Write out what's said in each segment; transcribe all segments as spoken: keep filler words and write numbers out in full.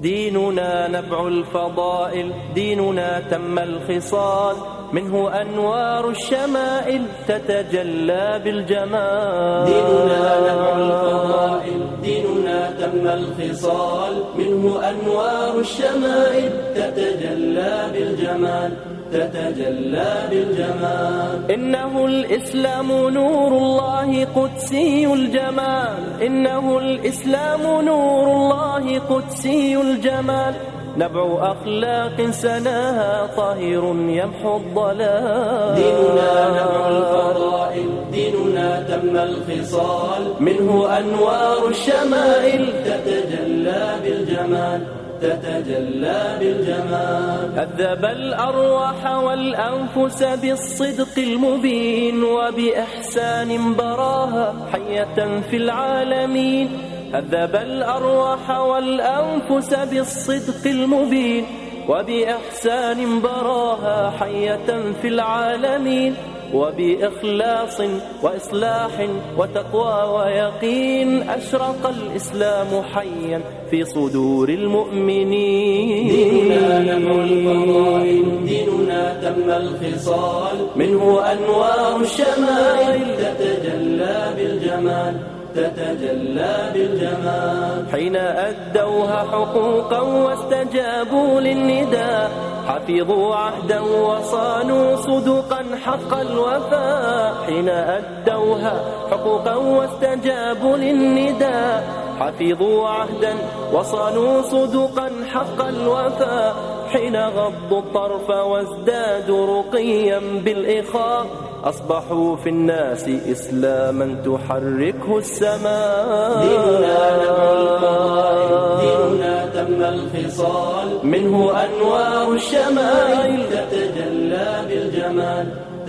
ديننا نبع الفضائل، ديننا تم الخصال، منه أنوار الشمائل تتجلى بالجمال. ديننا نبع الفضائل، ديننا تم الخصال، منه أنوار الشمائل تتجلى بالجمال، تتجلى بالجمال. إنه الإسلام نور الله قدسي الجمال، إنه الإسلام نور الله قدسي الجمال، نبع أخلاق سناها طاهر يمحو الضلال. ديننا نبع الفضائل، ديننا تم الخصال، منه أنوار الشمائل تتجلى بالجمال، تتجلى بالجمال. هذب الأرواح والأنفس بالصدق المبين، وبإحسان براها حية في العالمين. هذب الأرواح والأنفس بالصدق المبين، وبإحسان براها حية في العالمين. وبإخلاص وإصلاح وتقوى ويقين أشرق الإسلام حيا في صدور المؤمنين. ديننا نبع الفضائل، ديننا تم الخصال، منه أنوار الشمائل تتجلى بالجمال، تتجلى بالجمال. حين أدوها حقوقا واستجابوا للنداء، حفظوا عهدا وصانوا صدقا حق الوفاء. حين أدوها حقوقا واستجابوا للنداء، حفظوا عهدا وصانوا صدقا حق الوفاء. حين غضوا الطرف وازدادوا رقيا بالإخاء، أصبحوا في الناس إسلاما تحركه السماء. ديننا نبع الفضائل، ديننا تم الخصال، منه أنوار الشمائل تتجلى بالجمال،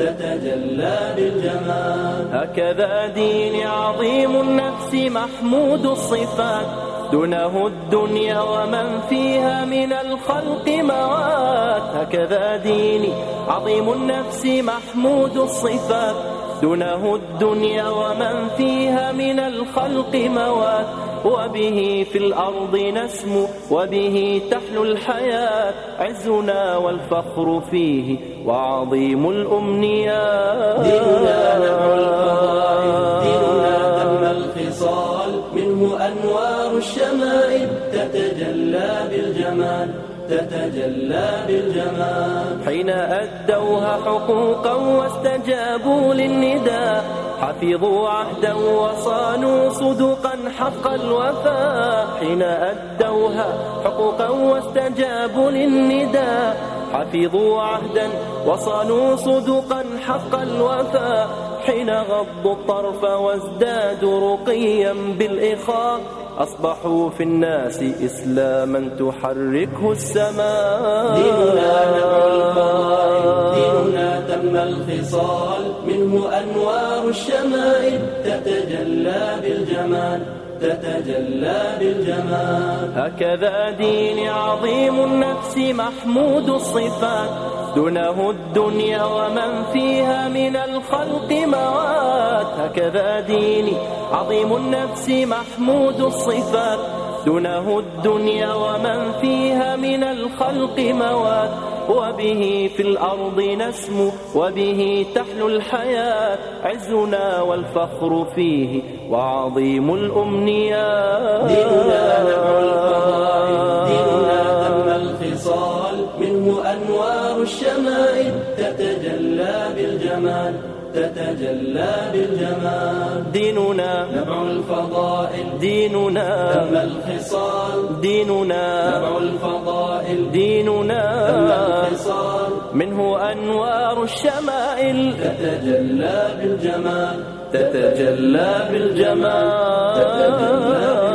تتجلى بالجمال. هكذا دين عظيم النفس محمود الصفات، دونه الدنيا ومن فيها من الخلق موات. هكذا ديني عظيم النفس محمود الصفات، دونه الدنيا ومن فيها من الخلق موات. وبه في الأرض نسمو، وبه تحلو الحياة، عزنا والفخر فيه وعظيم الأمنيات. ديننا نبع الفضائل، ديننا تم الخصال، منه أنوار الشمائل تتجلى بالجمال، تتجلى بالجمال. حين أدوها حقوقا واستجابوا للنداء، حفظوا عهدا وصانوا صدقا حق الوفاء. حين أدوها حقوقا واستجابوا للنداء، حفظوا عهدا وصانوا صدقا حق الوفاء. حين غضوا الطرف وازدادوا رقيا بالإخاء، أصبحوا في الناس إسلاما تحركه السماء. ديننا نبع الفضائل، ديننا تم الخصال، منه أنوار الشمائل تتجلى بالجمال، تتجلى بالجمال. هكذا دين عظيم النفس محمود الصفات، دونه الدنيا ومن فيها من الخلق موات. هكذا ديني عظيم النفس محمود الصفات، دونه الدنيا ومن فيها من الخلق موات. وبه في الأرض نسمو، وبه تحلو الحياة، عزنا والفخر فيه وعظيم الأمنيات. ديننا نبع الفضائل، ديننا تم الخصال، منه أنوار الشمائل تتجلى بالجمال، تتجلى بالجمال. ديننا نبع الفضائل، ديننا تم الخصال، ديننا نبع الفضائل، ديننا تم الخصال، منه أنوار الشمائل تتجلى بالجمال، تتجلى بالجمال. تتجلى